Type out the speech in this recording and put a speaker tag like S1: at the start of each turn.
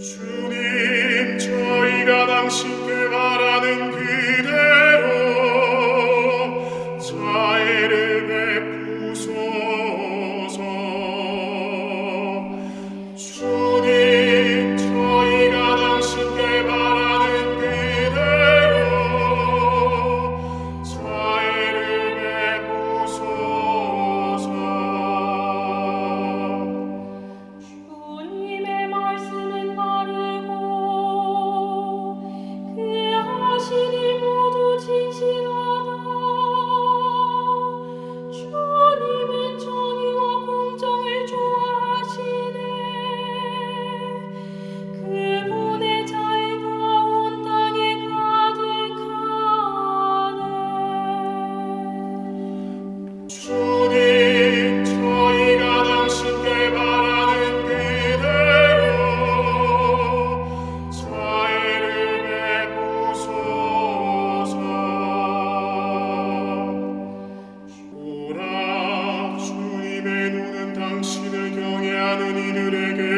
S1: 주님, 저희가 당신께 바라는 그대로 자애를 베푸소서. 주님, 저희가 당신께 바라는 그대로 자애를 베푸소서.
S2: 주님의 말씀은 바르고 그의 하신 일 모두 진실하다. 주님은 정의와 공정을 좋아하시네. 그분의 자애가 온 땅에 가득하네.
S1: 주님, 저희가 당신께 바라는 그대로 자애를 베푸소서. 보라, 주님의 눈은 당신을 경외하는 이들에게